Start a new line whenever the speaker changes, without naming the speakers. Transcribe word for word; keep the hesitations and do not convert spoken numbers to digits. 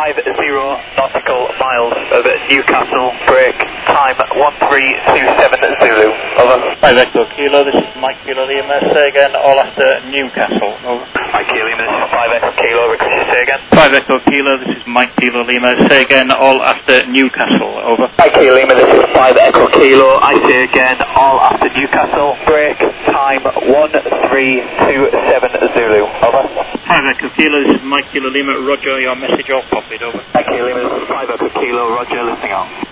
five zero nautical miles over Newcastle, break, time one three two seven Zulu, over.
five Echo Kilo, this is Mike Kilo Lima, say again, all after Newcastle, over.
Mike Kilo Lima, this is five Echo Kilo, request say again.
five Echo Kilo, this is Mike Kilo Lima, say again, all after Newcastle, over.
Mike Kilo Lima, this is five Echo Kilo, I say again, all after Newcastle, break, time one three two seven Zulu, over.
five Echo Kilo, this is Mike Kilo Lima, roger, your message all copied, over.
Mike Kilo Lima, this is five Echo Kilo, roger, listening out.